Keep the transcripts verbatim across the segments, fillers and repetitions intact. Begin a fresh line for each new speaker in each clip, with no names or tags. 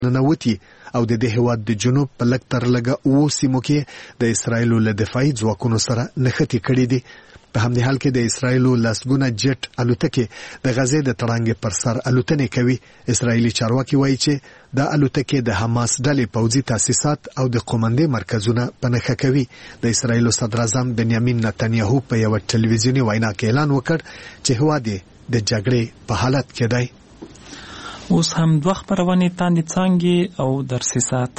ننوتي او د دې هیواد د جنوب په لږ تر لږه اوو سیمو کې د اسرایلو له دفاعي ځواکونو سره نښتې کړې دي. په همدې حال کې د اسرایلو لسګونه جټ الوتکې د غزې د تړانګې پر سر الوتنې کوي. اسرایلی چارواکي وایي چې د الوتکې د حماس ډلې پوځي تاسیسات او د قومندې مرکزونه په نښه کوي. د اسرایلو صدر اعظم بنیامین نتنیاهو په یو ټلویزیوني وینا کې اعلان وکړ چې هیواد د جګړې په حالت کې دی.
اوس هم دوه خپرونې تاندې څانګې او درسي سات.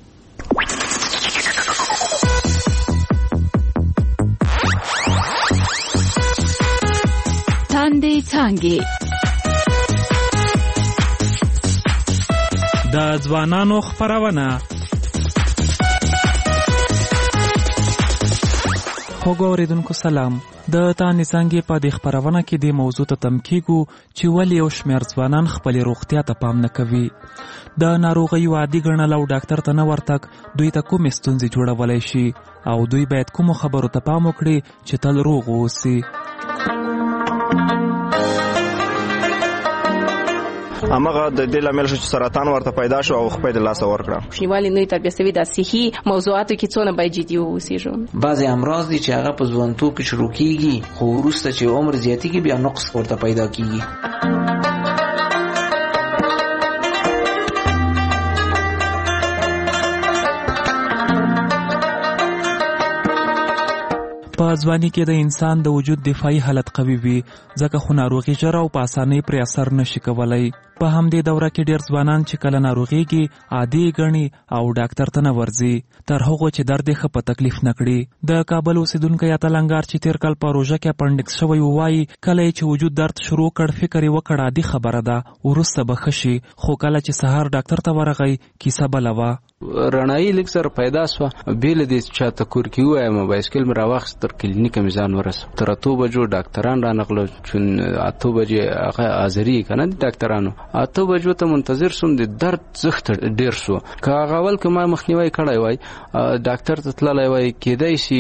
تاندې څانګې
د ځوانانو خپرونه. خوږو اوریدونکو سلام. د تاندې څانګې په دې خپرونه کې د موضوع ته تم کیږو چې ولې یو شمېر ځوانان خپلې روغتیا ته پام نه کوي. د ناروغیو عادي ګڼل او ډاکټر ته نه ورتګ دوی ته کومې ستونزې جوړولی شي او دوی باید کومو خبرو ته پام وکړي چې تل روغ واوسي.
همغه د دې لامل شو چې سرطان ورته پیدا شو او خپل د لاسه ورکړه.
شنیوالي نوې تربیه سوي د صحي موضوعاتو کې څونه باید جدي واوسېږو.
بعضې امراض دي چې هغه په ځوانتوب کې شروع کېږي خو وروسته چې عمر زیاتېږي بیا نقص ورته پیدا کېږي.
په ځواني کې د انسان د وجود دفاعي حالت قوي وي ځکه خو ناروغي ژر او په اسانۍ پرې اثر نشي کولی. په همدې دوره کې ډېر ځوانان چې کله ناروغېږي عادي ګڼي او ډاکټر ته نه ورځي تر هغو چې درد یې ښه په تکلیف نه کړي. د کابل اوسېدونکی اتلنګار چې تېر کال په روژه کې اپنډکس شوی و وایي کله یې چې وجود درد شروع کړ فکر یې وکړ عادي خبره ده وروسته به ښه شي خو کله چې سهار ډاکټر ته ورغی کیسه بله وه.
رڼایي لږ سره پیدا سوه بېله دې چاته کور کې ووایم بایسکل مې راواخیست تر کلینیکه مې ځان ورسو تر اتو بجو ډاکټران رانغله چون اتو بجې هغه حاضري که نه دي ډاکټرانو اتو بجو ته منتظر سوم د درد زښت ډېر سو که هغه اول که ما مخنیوی کړی وای ډاکټر ته تللی وای کېدی شي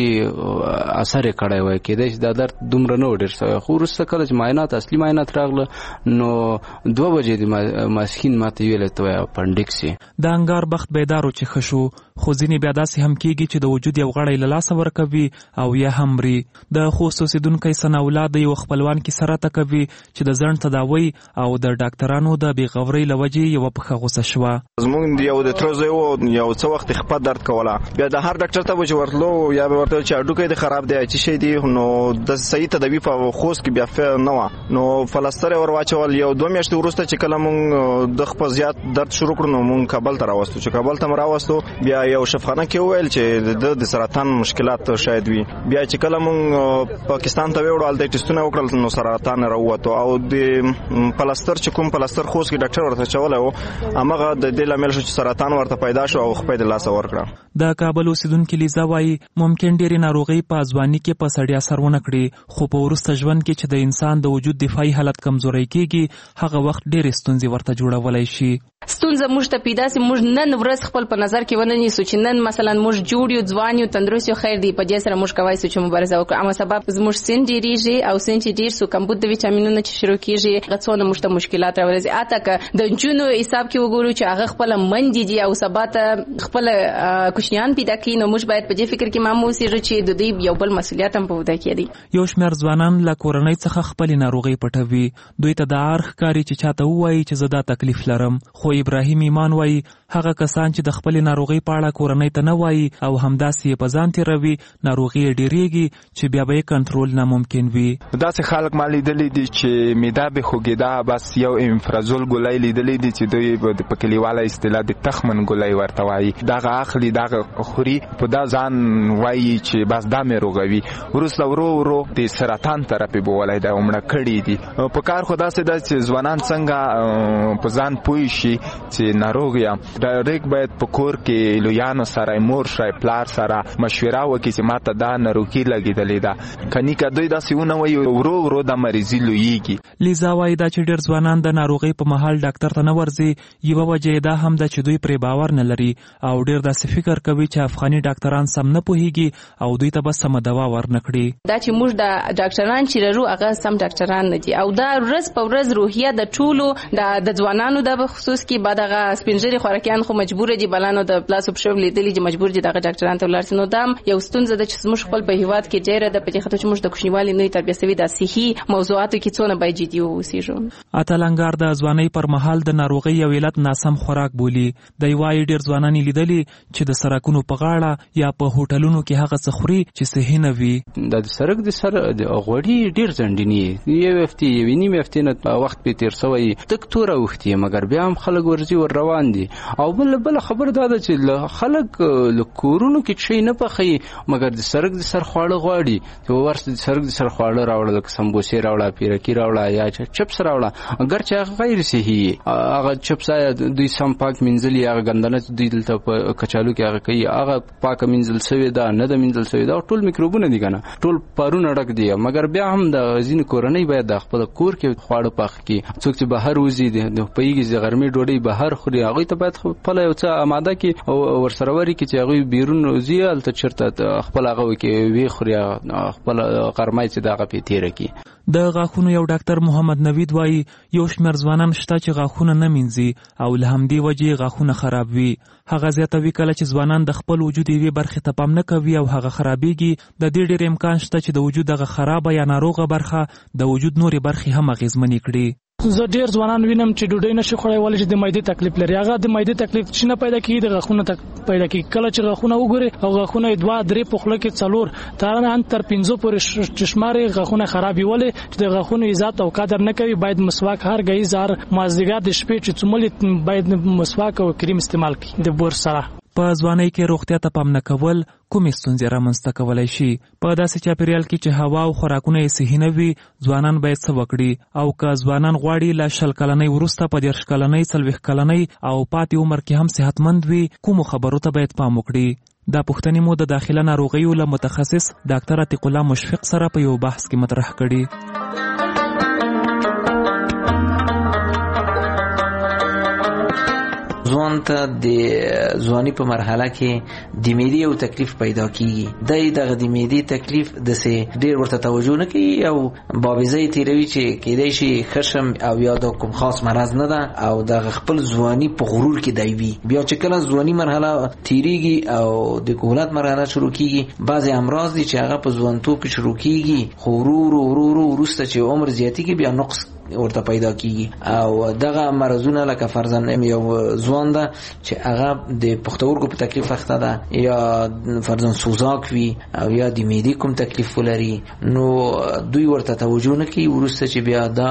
اثر یې کړی وای کېدی شي دا درد دومره نه و ډېر سوی خو وروسته کله چې معاینات اصلي معاینات راغله نو دوه بجې د ماسپښین ما ته ویلې ته وایي اپنډکس یې.
د انګار بخت بیدارو چې ښه شو خو ځینې بیا داسې هم کېږي چې د وجود یو غړی له لاسه ورکوي او یا هم مري. د خوست اوسېدونکی ثناءالله د یو خپلوان کیسه راته کوي چې د ځنډ تداوی او د ډاکټرانو د بېغورۍ له وجې یوه پښه غوسه شوه.
زموږ یو د تره زوی و یو څه وخت یې خپه درد کوله بیا د هر ډاکټر ته به چې ورتلو یا به ورته ویل چې هډوکی دې خراب دی څه شی دی نو د صحیح تداوي په خوست کې بیا نه وه نو فلسطر یې ور واچول. یو دوه میاشتې وروسته چې کله مونږ د خپل زیات درد شروع کړو نو مونږ کابل ته راوستو چې کابل ته مو راوستو بیا یو شفاخانه کې وویل چې د د سرطان مشکلات شاید وي. بیا چې کله مونږ پاکستان ته ویوړو هلته یې ټسټونه وکړل نو سرطان راووتو او د پلستر چې کوم پلستر خوست کې ډاکټر ورته چولی و همغه د دې لامل شو چې سرطان ورته پیدا شو او خپل د لاسه ورکړه.
د کابل اوسېدونکي لیزا وایي ممکن ډېرې ناروغۍ په ځواني کې په سړي اثر ونه کړي خو په وروسته ژوند کې چې د انسان د وجود دفاعي حالت کمزوری کېږي هغه وخت ډېرې ستونزې ورته جوړولی شي.
ستونزه موږ ته پیدا سي موږ نن ورځ خپل په نظر کې ونه نیسو چې نن مثلا موږ جوړ یو ځوان یو تندرست یو خیر دی په دې سره موږ کولی سو چې مبارزه وکړو اما سبب زموږ سن ډېرېږي او سن چې ډېر سو کمبود د ویټامینونو چې شروع کېږي هغه څونه موږ ته مشکلات راوړي. اته که د نجونو حساب کې وګورو چې هغه خپله مندې دي او سبا ته خپله کوچنیان پیدا کړي نو موږ باید په دې فکر کې معمول اوسېږو چې د دوی یو بل مسؤلیت هم په وده کې دی.
یو شمېر ځوانان له کورنۍ څخه خپلې ناروغۍ پټوي دوی ته دا اړ ښکاري چې چاته ووایي چې زه دا تکلیف لرم خو ابراهیم ایمان وایي هغه کسان چې د خپلې ناروغۍ په اړه کورنۍ ته نه وایي او همداسې یې په ځان تېروي ناروغي یې ډېرېږي چې بیا به یې کنټرول ناممکن وي.
داسې خلک ما لیدلی دي چې معده به خوږېده بس یو امفرازول ګولۍ لیدلی دي چې دوی په کلیواله اصطلاح د تخمن ګولۍ ورته وایي دغه اخلي دغه خوري په دا ځان وایي چې بس دا مې روغوي وروسته ورو ورو د سرطان طرف یې بولی دی او مړه کړي دي. په کار خو داسې ده چې ځوانان څنګه په ځان پوه شي چې ناروغ یم ډایرکټ باید په کور کې لویانو سره مور شای پلار سره مشوره وکړي چې ماته دا ناروغي لګېدلې ده کني که دوی داسې ونه وایي ورو ورو دا مریضي لویږي.
لیزا وایي دا چې ډېر ځوانان د ناروغۍ په مهال ډاکټر ته نه ورځي یوه وجه یې دا هم ده چې دوی پرې باور نه لري او ډېر داسې فکر کوي چې افغاني ډاکټران سم نه پوهېږي او دوی ته به سمه دوا ورنه کړي.
دا چې موږ د ډاکټران چې لرو هغه سم ډاکټران نه دي او دا ورځ په ورځ روحیه د ټولو د ځوانانو د خصوص کې بعد هغه سپین ږیري خوراکیان مریان خو مجبور دي بلانو د پلاس اپ شو لیدلی چې مجبور دي دغه ډاکټرانو ته ولر نو دام یو ستونزه ده چې موږ خپل په هیواد کې ډیره د پدې خاطر چې موږ د کوچنیوالي نوې تربیه سوي د صحي موضوعاتو کې څونه باید جدي اوسېږو.
اتلنګار د ځواني پر مهال د ناروغي یو علت ناسم خوراک بولی. د یوای ډیر ځوانان لیدلي چې د سرکونو په غاړه یا په هوټلونو کې هغه څه خوري چې صحي نه وي.
د سرک د سر د غوړي ډیر ځندنی یو هفته یو نیم هفته نه وخت په تیر سوی تک تور وختي مګر بیا هم خلک ورځي ور روان دي. او بل بل خبر دا ده چې خلک له کورونو کې شي نه پخې مګر د سرک د سر خواړه غواړي چې ورس د سرک د سر خواړه راوړل لکه سمبوسې راوړل پیرکی راوړل یا چپس راوړل اگر چې غیر صحي هغه چپس دوی سم پاک منځلي هغه ګندنه دوی دلته په کچالو کې هغه کوي هغه پاک منځل سوی دا نه د منځل سوی دا ټول میکروبونه دي کنه ټول پارونه ډک دي مګر بیا هم د ځین کورنۍ باید د خپل کور کې خواړه پاک کړي. څوک چې بهر وځي د پیګي د غرمې ډوډۍ بهر خوري هغه ته باید خپل یو څه آماده کړي او ورسره چې هغه بیرون وځي الته چرته خپل هغه کې وی خوري خپل غرمای چې دغه په تیر کې.
د غاښونو یو ډاکټر محمد نوید وایي یو شمېر ځوانان شته چې غاښونه نه مینځي او له همدې وجې غاښونه خراب وي. هغه زیاتوي کله چې ځوانان د خپل وجود یوې برخې ته پام نه کوي او هغه خرابېږي. د دې ډېر امکان شته چې د وجود دغه خرابه یا ناروغه برخه د وجود نورې برخې هم اغېزمنې کړي.
زه ډیر ځوانان وینم چې ډوډۍ نشي خوړای ولې چې د معدې تکلیف لري. هغه د معدې تکلیف چې نه پیدا کیږي د غاښونو تک پیدا کیږي. کله چې غاښونه وګوري او غاښونه دوه درې په خوله کې څلور تر نه تر پنځه پورې چشماري غاښونه خرابي ولې چې د غاښونو عزت او قدر نه کوي. باید مسواک هر غي زار مازدیګر د شپې چې څومره باید مسواک او کریم استعمال کړي د بور سره.
په ځوانۍ کې روغتیا ته پام نه کول کومې ستونزې رامنځته کولی شي؟ په داسې چاپیریال کې چې هوا او خوراکونه یې صحي نه وي ځوانان باید څه وکړي؟ او که ځوانان غواړي له شل کلنۍ وروسته په دېرش کلنۍ څلوېښت کلنۍ او پاتې عمر کې هم صحتمند وي کومو خبرو ته باید پام وکړي؟ دا پوښتنې مو د داخله ناروغیو له متخصص ډاکټر عتیق الله مشفق سره په یو بحث کې مطرح کړي.
ځوان ته د ځواني په مرحله کې د معدې یو تکلیف پیدا کیږي. د دغه د معدې تکلیف د سه ډیر ورته توجه نه کوي او بابیزه تیروي چې کېدای شي خشم او یا د کوم خاص مرض نه ده او د خپل ځواني په غرور کې دی وي. بیا چې کله ځواني مرحله تیریږي او د کهولت مرحله شروع کیږي بعضی امراض دي چې هغه په ځوانتوب کې شروع کیږي خو ورو ورو ورو وروسته چې عمر زیاتیږي بیا نقص ورته پیدا کیږي او دغه مرزونه لکه فرضاً یو ځوان ده چې هغه د پښتورګو په تکلیف اخته ده یا فرضاً سوزاک وي او یا د معدې کوم تکلیف ولري نو دوی ورته توجه نه کوي. وروسته چې بیا دا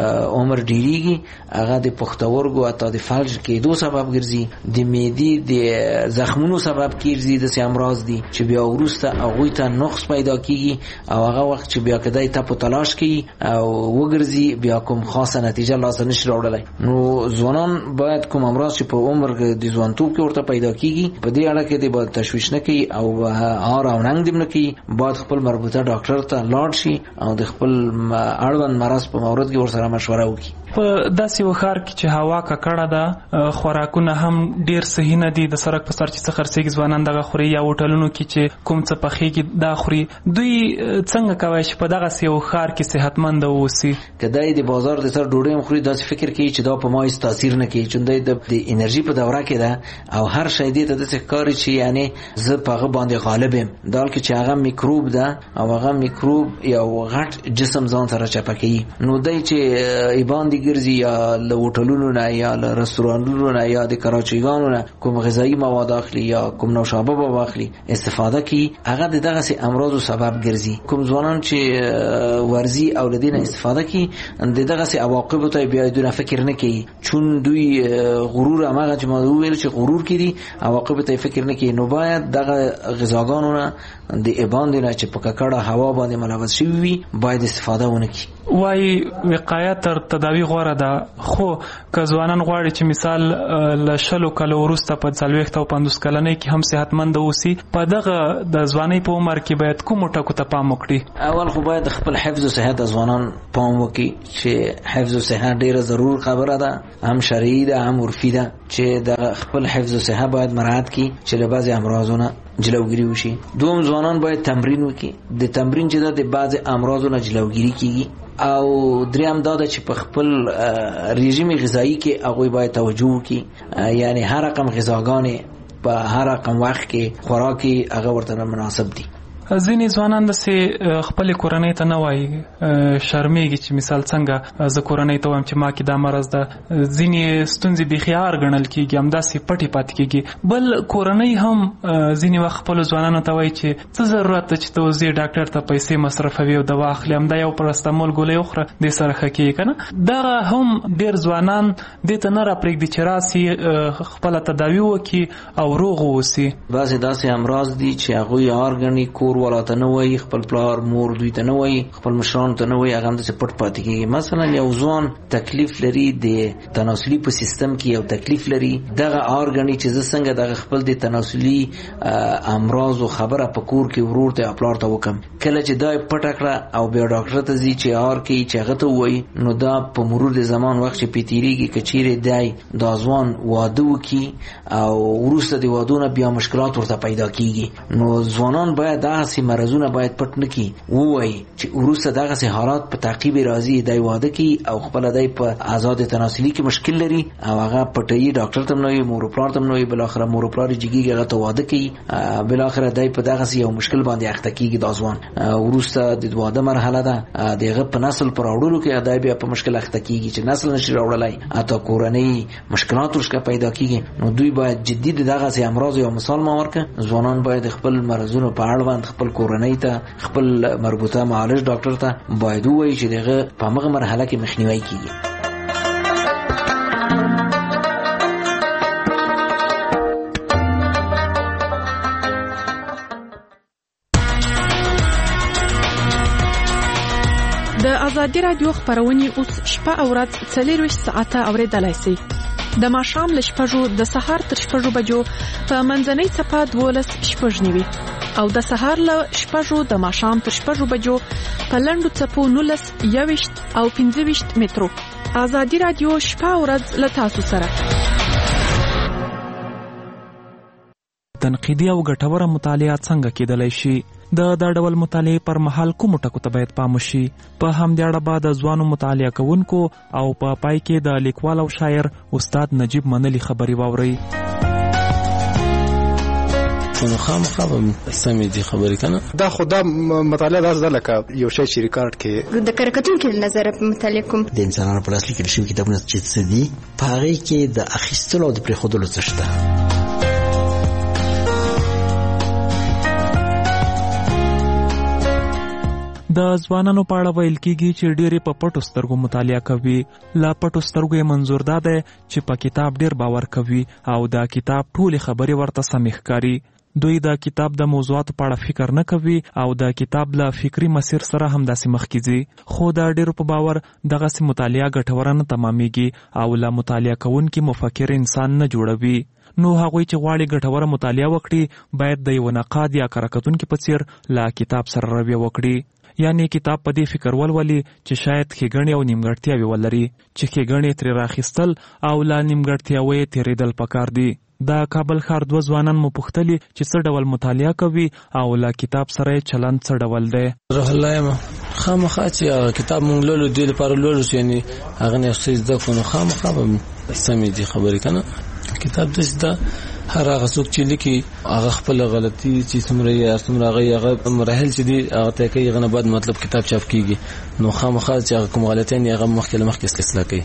عمر ډیریږي هغه د پښتورګو اته د فلج کېدو سبب ګرځي د معدې د زخمونو سبب کیږي د سي امراض دي چې بیا وروسته هغه ته نقص پیدا کیږي او هغه وخت چې بیا کدی ته په تلاش کوي او وګرځي بیا کوم خاصه نتیجه لاسته نشي راوړلای. نو ځوانان باید کوم امراض چې په عمر د ځوانتوب کې ورته پیدا کیږي په دې اړه کې د باید تشویش نه کوي او هار او ننګ دې نه کوي. باید خپل مربوطه ډاکټر ته لاړ شي او د خپل اړوند مرض په مورد کې ورسره مشوره وکړي.
په داسې وخار کې چې هوا ککړه ده خوراکونه هم ډیر صحي نه دي د سرک په سر چې څه خرڅېږي ځوانان دغه خوري یا هوټلونو کې چې کوم څه پخېږي دا خوري. دوی څنګه کولی شي په دغسې یو ښار کې صحتمند واوسي؟
که دی د بازار د سر ډوډۍ هم خوري داسې فکر کوي چې دا په ما هېڅ تاثیر نه کوي چې دی د انرژي په دوره کې ده او هر شی دې ته داسې ښکاري چې یعنې زه په هغه باندې غالب یم دا حال کې چې هغه میکروب ده او هغه میکروب یو غټ جسم ځان سره چپه کوي. نو دی چې باندې ګرځي یا له هوټلونو نه یا له رستورانونو نه یا د کراچیګانو نه کوم غذایی مواد اخلي یا کوم نوشابه به واخلي استفاده کوي هغه د دغسې امراضو سبب ګرځي. کوم ځوانان چې ورزي او له دې نه استفاده کوي د دغسې عواقبو ته بیا دونه فکر نه کوي چون دوی غرور هماغه چې ما وویل چې غرور کې دي عواقبو ته فکر نه کوي. نو باید دغه غذاګانو نه د باندې نه چې په ککړه هوا باندې ملوث شوي وي باید استفاده ونه کړي.
وایي وقایه تر تداوی غوره ده خو که ځوانان غواړي چې مثال له شلو کلو وروسته په څلوېښت او پنځوس کلنۍ کې هم صحتمند اوسي په دغه د ځوانۍ په عمر کې باید کومو ټکو ته پام وکړي؟
اول خو باید خپل حفظ او صحت ځوانان پام وکړي چې حفظ او صحت ډیره ضرور خبره ده هم شرعي ده هم عرفي ده چې د خپل حفظ او صحت باید مراعات کړي چې له بعضې امراضونه جلوګیری وشي. دوم ځوانان باید تمرین وکړي. د تمرین چې د بعض امراضو نه جلوګیری کیږي. او دریم دا چې په خپل رژیم غذایی کې هغه باید توجه وکړي، یعنی هر رقم غذاګانې په هر رقم وخت کې خوراکي هغه ورته مناسب دي.
ځینې ځوانان داسې خپلې کورنۍ ته نه وایي، شرمېږي چې مثال څنګه زه کورنۍ ته وایم چې ما کې دا مرض ده. ځینې ستونزې بیخي هار ګڼل کېږي، همداسې پټې پاتې کېږي. بل کورنۍ هم ځینې وخت خپلو ځوانانو ته وایي چې څه ضرورت ده چې ته اوس ځې ډاکټر ته پیسې مصرفوي او دوا اخلي، همدا یو پرستمول ګولۍ وخوره دې سره ښه کېږي که نه. دغه هم ډېر ځوانان دې ته نه راپرېږدي چې راسي خپله تداوي وکړي او روغ واوسي.
بعضې داسې امراض دي چې هغوی هار ګڼي، کور والا ته نه وایي، خپل پلار مور دوی ته نه وایي، خپل مشرانو ته نه وایي، هغه همداسې پټ پاتې کېږي. مثلا یو ځوان تکلیف لري د تناسلي په سیستم کې، یو تکلیف لري، دغه آر ګڼي چې زه څنګه دغه خپل د تناسلي امراضو خبره په کور کې ورور ته پلار ته وکم. کله چې دا پټه کړه او بیا ډاکټر ته ځي چې آر کوي چې هغه ته وایي، نو دا په مرور د زمان وخت چې پې تېرېږي که چیرې دی دا ځوان واده وکړي او وروسته د واده نه بیا مشکلات ورته پیدا کېږي. نو ځوانان باید دغه مرزونه باید پټ نه کی، ووایي چې وروسته دغه سه حالات په تعقیب راځي، دی واده کی او خپل دی په آزاد تناسلي کې مشکل لري او هغه پټي ډاکټر ته نوې مور پلار ته نوې، بل اخر مور پلار جګیږي هغه ته واده کی، بل اخر دی په دغه سه یو مشکل باندې اخته کیږي. د ځوان وروسته د واده مرحله ده، دغه په نسل پر اورلو کې دی بیا په مشکل اخته کیږي چې نسل نشي راوړلای، اته کورنۍ مشکلات ورشکه پیدا کیږي. نو دوی باید جدي دغه سه امراض یو مثال ما ورکه. ځوانان باید خپل مرزونه په اړوند خپل کورنۍ ته، خپل مربوطه معالج ډاکټر ته باید ووایي چې دغه په هغه مرحله کې مخنیوي کیږي.
د ازادي رادیو خبرونه اوس شپه او ورځ څلور ساعته اوریدلای شئ. د ماښام له شپږو د سهار تر شپږو بجو په منځنۍ څپه دولس شپږ نیوي او د سهار له شپږو د ماښام تر شپږو بجو په لنډو څپو نولس یوویشت او پنځه ویشت مترو. ازادي رادیو شپه او ورځ له تاسو سره.
تنقیدي او ګټوره مطالعه څنګه کېدلی شي؟ د دا ډول مطالعه پر مهال کوم ټکو ته باید پام وشي؟ په همدې اړه به د ځوانو مطالعه کوونکو او په پای کې د لیکوال او شاعر استاد نجیب منلی خبري واورئ.
نو خامخا به سمې دي خبرې کنه.
دا خو دا مطالعه داسې ده لکه یو شی چې ریکارډ کې
د کارکتونکو له نظره مطالعه کوم
د انسانانو په لاس لیکل شوي کتابونه چې څه دي، په هغې کې د اخیستلو او د پرېښودلو څه شته.
د ځوانانو په اړه ویل کېږي چې ډېرې په پټو سترګو مطالعه کوي. له پټو سترګو یې منظور دا دی چې په کتاب ډېر باور کوي او د کتاب ټولې خبرې ورته سمې ښکاري. دوی د کتاب د موضوعاتو په اړه فکر نه کوي او د کتاب له فکري مسیر سره همداسې مخکې ځي. خو د ډېرو په باور دغسې مطالعه ګټوره نه تمامېږي او له مطالعه کوونکي مفکر انسان نه جوړوي. نو هغوی چې غواړي ګټوره مطالعه وکړي باید د یو نقاد یا کره کتونکي په څیر له کتاب سره رویه وکړي. یعنی کتاب په دې فکر ولولي چې شاید ښېګڼې او نیمګړتیاوې ولري، چې ښېګڼې ترې راخیستل او له نیمګړتیاوو یې تېرېدل پکار دي. د کابل ښار دوه ځوانان مو پوښتلي چې څه ډول مطالعه کوي او له کتاب سره یې چلند څه ډول دی.
روح الله یم خامخا چې هغه کتاب مونږ لولو دوی لپاره لولو چې یعنې هغه نه یو څه زده کړو، نو خامخا به سمې دي خبرې که نه. کتاب داسې ده هر هغه څوک چې لیکي هغه خپله غلطي چې څومره یې څومره هغه هغه مراحل چې دي هغه طی کوي، هغه نه بعد مطلب کتاب چاپ کېږي. نو خامخا چې هغه کوم غلطیان یې هغه مخکې له مخکې اصلاح کوي.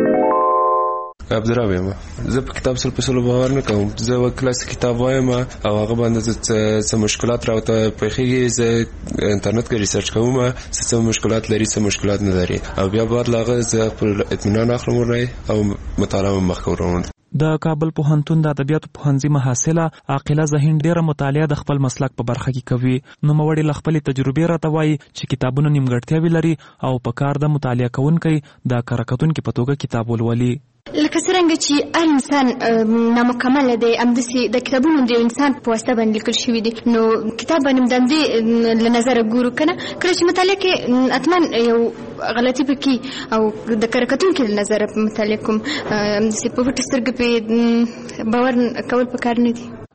عبدالرحمن یم. زه په کتاب سره په سلو باور نه کوم. زه کلاسیک کتاب وایم او هغه باندې څه مشکلات راوته پیښیږي، زه انټرنیټ کې ریسرچ کوم څه مشکلات لري څه مشکلات نه لري او بیا بعد لاغه زه خپل اطمینان اخلم او مطالعه مخ کوم.
د کابل پوهنتون د ادبیاتو پوهنځي محصله عاقله ذهین ډیره مطالعه د خپل مسلک په برخه کې کوي. نو موړي ل خپل تجربه راته وایي چې کتابونه نیمګړتیاوې لري او په کار د مطالعه کوونکي د کارکتونکو په توګه کتاب ولولي.
لکه څنګه چې هر انسان نامکمل دی، همداسې د کتابونو د انسان په واسطه باندې لیکل شوي دي. نو کتاب باندې د همدې له نظره ګورو که نه، کله چې مطالعه کې حتما یو غلطي پکې او د کارکتونکو له نظره مطالعه کوم، همداسې په پټه سترګه پرې باور کول پکار نه دي.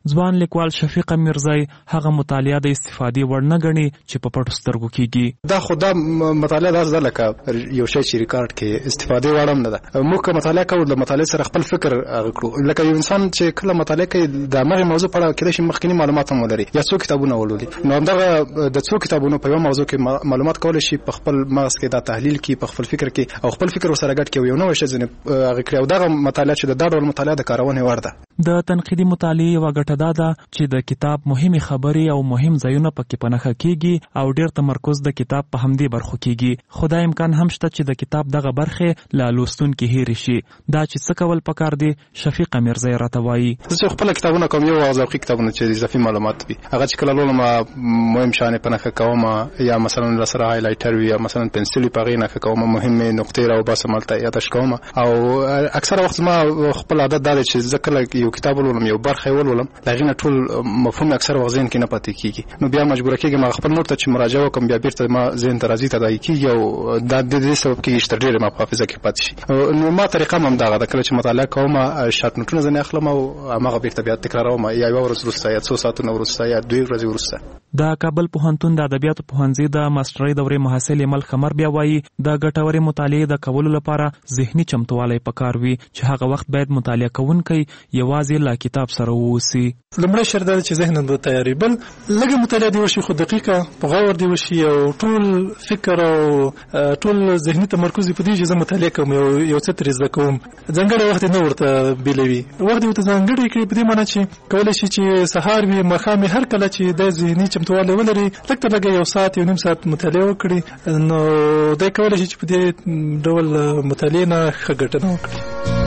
ځوان لیکوال شفیق میرزای هغه مطالعه د استفادې وړ نه ګڼي چې په پټو سترګو کیږي.
دا خو دا مطالعه داسې ده لکه یو شی چې ریکارډ کې استفادې وړ هم نه ده. موږ که مطالعه کوو د مطالعې سره خپل فکر هغه کړو، لکه یو انسان چې کله مطالعه کوي د هغې موضوع په اړه کېدای شي مخکیني معلومات هم ولري یا څو کتابونه ولولي، نو همدغه د څو کتابونو په یوه موضوع کې معلومات کولی شي په خپل مغز کې دا تحلیل کړي، په خپل فکر کې او خپل فکر ورسره ګډ کړي، یو نوی شی ځینې هغه کړي. او دغه مطالعه چې د دا ډول مطالعه د کارونې وړ ده.
د تنقیدي مطالعې یوه ګټه دا ده چې د کتاب مهمې خبرې او مهم ځایونه پکې په نښه کیږي او ډېر تمرکز د کتاب په همدې برخو کیږي. خو دا امکان هم شته چې د کتاب دغه برخې له لوستونکي هېرې شي. دا چې څه کول پکار دي شفیق میرزای راته وایي.
زه خپل کتابونه کوم، یو هغه ذوقي کتابونه چې اضافي معلومات وي، هغه چې کله لولم مهم شانې په نښه کوم، یا مثلا لسره هایلایټر وي یا مثلا پنسل په غي نښه کوم، مهمه نقطې راو باسم ملته یاداش کوم. او اکثره وخت ما خپل عادت دا چې ځکه یو کتاب ولولم یو برخه ولولم لغې نه ټول مفهوم اکثر وخت ذهن کې نه پاتې کیږي، نو بیا مجبور کېږم ما خپل نوٹ ته چې مراجعه وکم، بیا بیرته ما ذهن ته راځي تدای کیږي او دا د دې سبب کېږي چې ډېر ما په حافظه کې پاتې شي. نو ما طریقه هم دا ده، کله چې مطالعه کوم شات نوټونه ځنه اخلم او هغه بیرته بیا تکراروم، یا یو ورځ وروسته یا څو ساعتونه وروسته یا دوی ورځې وروسته.
د کابل پوهنتون د ادبیاتو پوهنځي د ماسترۍ دورې محصل مل خمر بیا وایي د ګټورې مطالعې د کولو لپاره ذهني چمتووالی پکار وي چې هغه وخت باید مطالعه کوونکی یوازې لا کتاب سره ووسي.
لومړی شرط دا چې ذهن به تیاری، بل لږه مطالعه دی وشي خو دقیقه په غور دی وشي او ټول فکر او ټول ذهني تمرکز په دې چې زه مطالعه کوم یو یو څه ترې زده کوم، ځانګړی وخت نه ورته بیلوي، وخت ورته ځانګړی کړي په دې معنی چې کولی شي چې سهار وي ماښام هر کله چې د ذهني چمتووالی ولري لږ تر لږه یو ساعت یو نیم ساعت مطالعه وکړي، نو دی کولی شي چې په دې ډول مطالعې نه ښه ګټنه وکړي.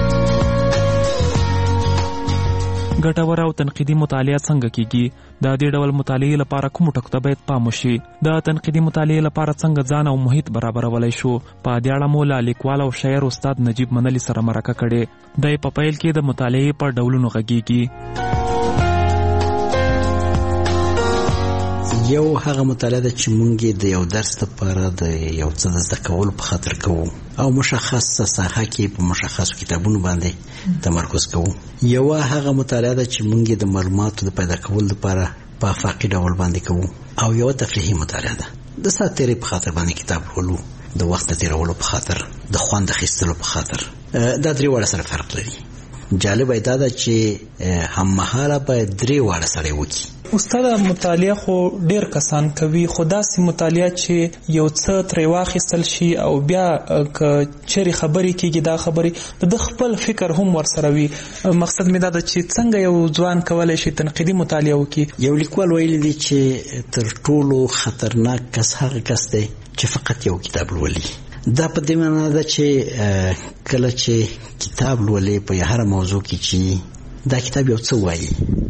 ګټوره او تنقیدي مطالعه څنګه کیږي؟ د دې ډول مطالعې لپاره کوم ټکو ته باید پام وشي؟ د تنقیدي مطالعې لپاره څنګه ځان او محیط برابرولای شو؟ په دې اړه مو له لیکوال او شاعر استاد نجیب منلی سره مرکه کړې. د په پیل کې د مطالعې په ډولونو غږیږي.
یو هغه مطالعه ده چې مونږ د یو درس لپاره د یو څه د زده کولو په خاطر کوو او مشخصه ساحه کې په مشخصو کتابونو باندې تمرکز کوو. یو هغه مطالعه ده چې مونږ د معلوماتو د پیدا کولو لپاره په افاقي ډول باندې کوو، او یو تفریحي مطالعه ده د ساعت تیرې په خاطر باندې کتاب لولو، د وخت تیرولو په خاطر، د خوند اخیستلو په خاطر. دا درې واړه سره فرق لري. جالب دا ده چې هم مهاله باید درې واړه سره وکړي.
استاد مطالعه خو ډیر کسان کوي، خو داسې مطالعه چې یو څه ترې واخیستل شي او بیا که چیرې خبرې کېږي دا خبرې د خپل فکر هم ورسره وي. مقصد مې دا ده چې څنګه یو ځوان کولی شي تنقیدي مطالعه وکړي.
یو لیکوال ویلی دی چې تر ټولو خطرناک کس هغه کس دی چې فقط یو کتاب لولي. دا په دې معنی ده چې کله چې کتاب لولي په هر موضوع کې چې دا کتاب یو څه وایي،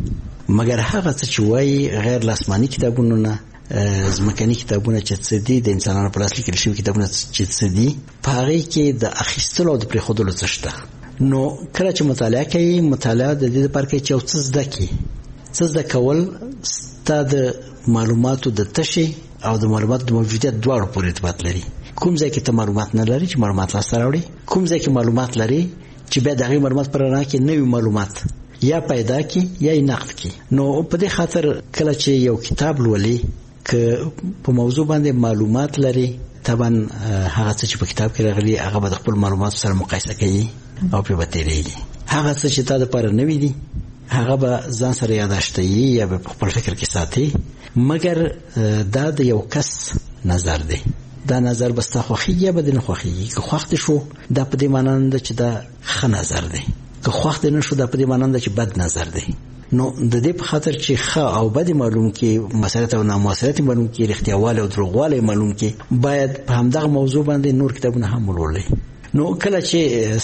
مګر هغه څه چې وایي غیر لاسماني کتابونه نه، ځمکني کتابونه چې څه دي، د انسانانو په لاس لیکل شوي کتابونه چې څه دي، په هغې کې د اخیستلو او د پرېښودلو څه شته. نو کله چې مطالعه کوي، مطالعه د دې لپاره کوي چې یو څه زده کړي. څه زده کول ستا د معلوماتو د تشې او د معلوماتو د موجودیت دواړو پورې ارتباط لري. کوم ځای کې ته معلومات نه لري چې معلومات لاسته راوړي، کوم ځای کې معلومات لري چې بیا د هغې معلومات پر رڼا کې نوي معلومات یا پیدا کی یا یې نقد کی. نو په دې خاطر کله چې یو کتاب لولي که په موضوع باندې معلومات لري، طبعا هغه څه چې په کتاب کې راغلي هغه به د خپل معلوماتو سره مقایسه کوي او پرې به تېرېږي. هغه څه چې تا دپاره نوي دي هغه به ځان سره یاداشتوي یا به په خپل فکر کې ساتي، مګر دا د یو کس نظر دی. دا نظر به ستا خوښېږي یا به دې نه خوښېږي. که خوښ دې شو دا په دې معنی نه ده چې دا ښه نظر دی، که خوښ دې نه شو دا په دې معنی نه ده چې بد نظر دی. نو د دې په خاطر چې ښه او بد معلوم کې، مسئلت او نامسئلت معلوم کې، رښتیاوالی او دروغوالی معلوم کې، باید په همدغه موضوع باندې نور کتابونه هم ولولئ. نو کله چې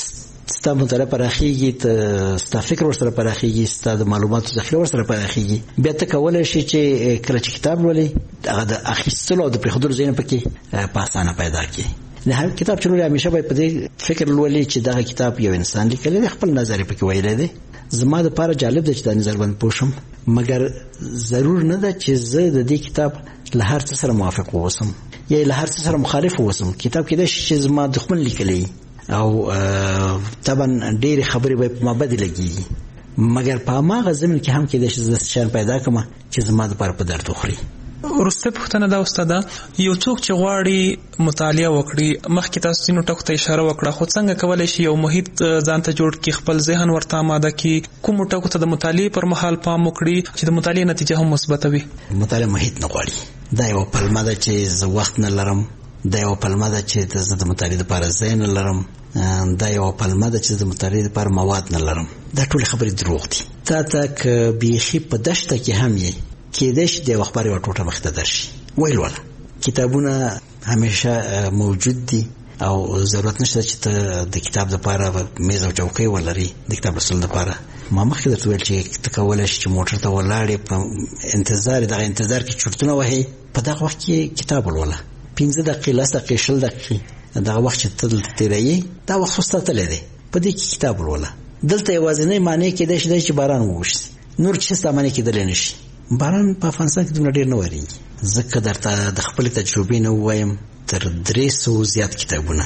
ستا مطالعه پراخېږي، ستا فکر ورسره پراخېږي، ستا د معلوماتو ذخیره ورسره پراخېږي، بیا ته کولی شي چې کله چې کتاب لولئ هغه د اخیستلو او د پرېښودلو ځایونه پکې په اسانه پیدا کړي. د هر کتاب چې لولي همیشه باید په دې فکر لولي چې دغه کتاب یو انسان لیکلی دی، خپل نظر یې پکې ویلی دی. زما دپاره جالب دی چې دا نظر باندې پوه شم، مګر ضرور نه ده چې زه د دې کتاب له هر څه سره موافق واوسم یا له هر څه سره مخالف واوسم. کتاب کېدای شي چې زما دښمن لیکلی او طبعا ډېرې خبرې به په ما بدې لګېږي، مګر په هغه زمين کې هم کې د شي شان پیدا کما چې زما د پر په درد وخوري.
ورسته پوښتنه دا استاد یو څوک چې غواړي مطالعه وکړي مخکې تاسو څینو ټکو ته اشاره وکړه خو څنګه کولای شي یو محیط ځان ته جوړ کړي خپل ذهن ورته آماده کړي کوم ټکو ته د مطالعې پر مهال پام وکړي چې د مطالعې نتیجه هم مثبت وي؟
مطالعه محیط نه غواړي دا یو پلمه ده چې زه وخت نه لرم دا یو پلمه ده چې زه د مطالعې لپاره ځای نه لرم دا یو پلمه ده چې د مطالعې لپاره مواد نه لرم دا ټول خبرې دروغ دي. تا ته بیخي په دشته کې هم یې کېدای شي د خبرې یو ټوټه مخته درشي ویل ولا کتابونه همیشه موجود دي او ضرورت نشته چې ته د کتاب لپاره میز او چوکۍ ولري د کتاب لوستلو لپاره. ما مخکې درته ویل چې ته کولی شې چې موټر ته ولاړې په انتظار دغه انتظار کې چورتونه وهې په دغه وخت کې کتاب ولوله پنځه دقیقې لس دقیقې شل دقیقې دغه وخت چې ته دلته تېروې دا وخت خو ستا تللی دی په دې کې کتاب ولوله. دلته یوازینۍ معنی کېدای شي دی چې باران ووښتي نور چې ستا معنی کېدلی نه شي. باران په افغانستان کې دومره ډېر نه ورېږي ځکه درته د خپلې تجربې نه ووایم تر درې سوو زیات کتابونه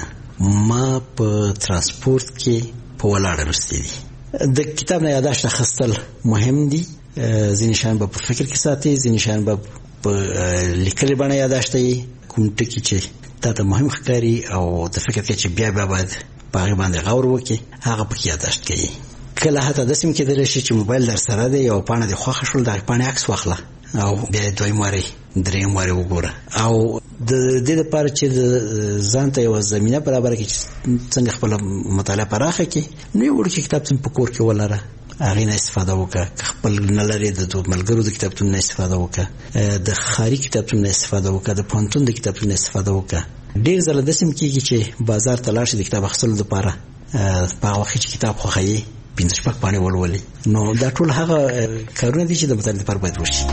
ما په ترانسپورت کې په ولاړه لوستي دي. د کتاب نه یاداشت اخیستل مهم دي ځینې شیان به په فکر کې ساتي ځینې شیان به په لیکلې بڼه یاداشت یي کوم ټکي چې تا ته مهم ښکاري او د فکر کې چې بیا بیا باید په هغې باندې غور وکړي هغه پکې یاداشت کوي. کله حتی داسې هم کېدلی شي چې موبایل در سره دی یو پاڼه دې خوښه شول د هغې پاڼې عکس واخله او بیا یې دویم وارې درېیم وارې وګوره او د دې لپاره چې د ځان ته یوه زمینه برابره کړي چې څنګه خپله مطالعه پراخه کړي نو یو وړوکی کتابتون په کور کې ولره هغې نه استفاده وکړه که خپل نه لرې د ملګرو د کتابتون نه استفاده وکړه د ښاري کتابتون نه استفاده وکړه د پوهنتون د کتابتون نه استفاده وکړه. ډېر ځله داسې هم کېږي چې بازار ته لاړ شي د کتاب اخیستلو لپاره په هغه وخت چې کتاب خوښوي پنځه شپږ پاڼې ولولي نو دا ټول هغه کارونه دي چې د مطالعې لپاره باید وشي.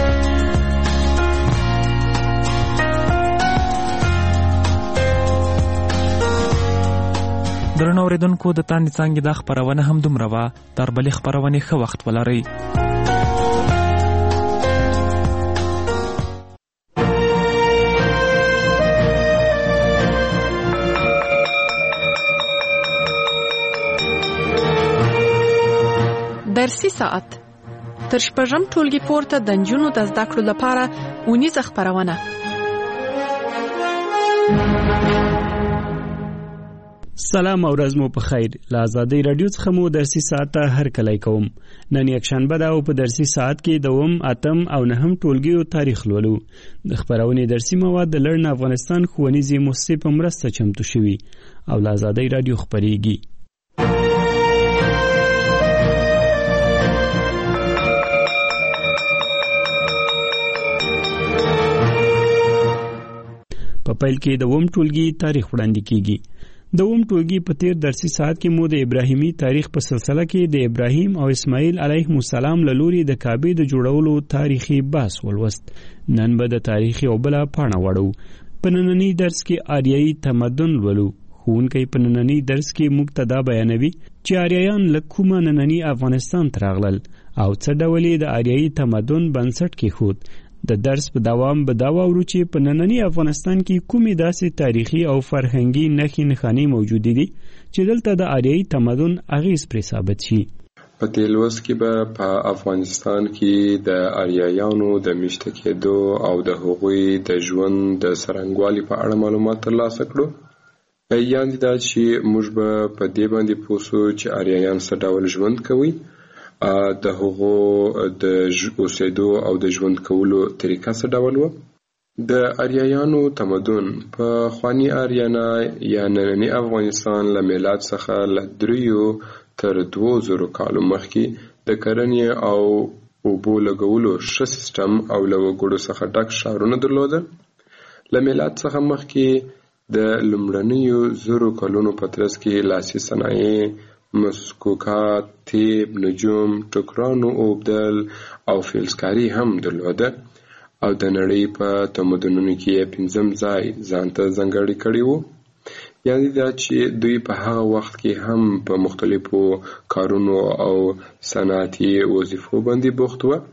درنو اوریدونکو د تاندې څانګې دا خپرونه هم دومره وه تر بلې خپرونې ښه وخت ولرئ.
درسي ساعت تر شپږم ټولګي پورته د نجونو د زده کړو لپاره اونیزه خپرونه.
سلام او ورځ مو په خیر. له آزادۍ رادیو څخه مو درسي ساعت ته هرکلی کوم. نن یکشنبه ده او په درسي ساعت کې د اووم اتم او نهم ټولګیو تاریخ لولو. د خپرونې درسي مواد د لړن افغانستان ښوونیزې مؤسسې په مرسته چمتو شوي او له آزادۍ رادیو خپرېږي. په پیل کې د اووم ټولګي تاریخ وړاندې کیږي. د اووم ټولګي په تیر درسي ساعت کې مو د ابراهیمي تاریخ په سلسله کې د ابراهیم او اسماعیل علیهم السلام له لوري د کعبې د جوړولو تاریخي بحث ولوست. نن به د تاریخ یو بله پاڼه وړو. په ننني درس کې آریایي تمدن لولو. ښوونکی په ننني درس کې موږ ته دا بیانوي چې آریایان له کومه ننني افغانستان ته راغلل او څه ډول یې د آریایي تمدن بنسټ کېښود. د درس په دوام به دا واورو چې په ننني افغانستان کې کومې داسې تاریخي او فرهنګي نښې نښانې موجودې دي چې دلته د آریایي تمدن اغېز پرې ثابت شي.
په دې لوست کې به په افغانستان کې د آریایانو د میشته کېدو او د هغوی د ژوند د څرنګوالي په اړه معلومات ترلاسه کړو. یعنې دا چې موږ به په دې باندې پوه شو چې آریایان څه ډول ژوند کوي د هغو د اوسېدو او د ژوند کولو طریقه څه ډول وه. د آریایانو تمدن په خواني آریانا یا ننني افغانستان له میلاد څخه له دریو تر دوو زرو کالو مخکې د کرنې او اوبو لګولو ښه سیستم او له وګړو څخه ډک ښارونه درلودل. له میلاد څخه مخکې د لومړنیو زرو کلونو په ترڅ کې لاسي صنایع مسکوکات، تیب، نجوم، ټوکرانو اوبدل او فلزکاري هم درلوده او د نړۍ په تمدنونو کې یې پنځم ځای ځان ته ځانګړی کړی و. یعنې دا چې دوی په هغه وخت کې هم په مختلفو کارونو او صنعتي وظیفو باندې بوخت وه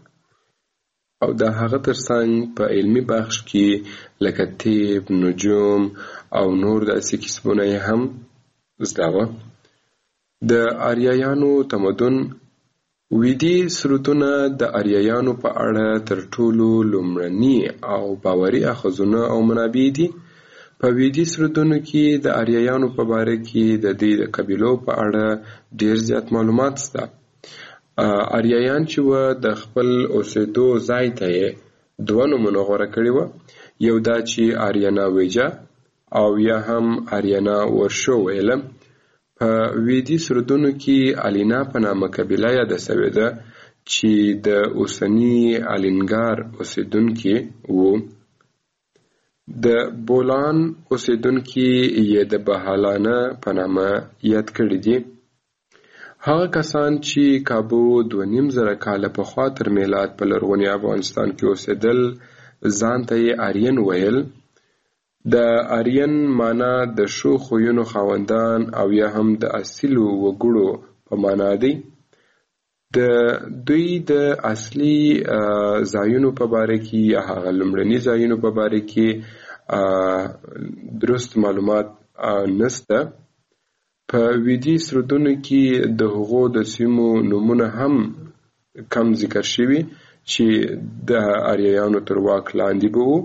او د هغه ترڅنګ په علمي بخش کې لکه تیب، نجوم او نور داسې کسبونه یې هم زده وه. د آریایانو تمدن ویدي سرودونه د آریایانو په اړه تر ټولو لومړني او باوري اخذونه او منابع دي. په ویدي سرودونو کې د آریایانو په باره کې د دې د قبیلو په اړه ډیر زیات معلومات شته. آریایان چې و د خپل اوسېدو ځای ته یې دوه نومونه غوره کړي وو، یو دا چې آریانا ویجا او یا هم آریانا ورشو ویله. په ویدي سرودونو کې الینا په نامه قبیله یاده سوې ده چې د اوسني الینګار اوسېدونکي وو. د بولان اوسېدونکي یې د بهالانه په نامه یاد کړي دي. هغه کسان چې کابو دوه نیم زره کاله پخوا تر میلاد په لرغوني افغانستان کې اوسېدل ځان ته یې آرین ویل. د آرین معنا د ښو خویونو خاوندان او یا هم د اصیلو وګړو په معنا دی. د دوی د اصلي ځایونو په باره کې یا هغه لومړني ځایونو په باره کې درست معلومات نشته. په ویدي سرودونو کې د هغو د سیمو نومونه هم کم ذکر شوي چې د آریایانو تر واک لاندې به وو.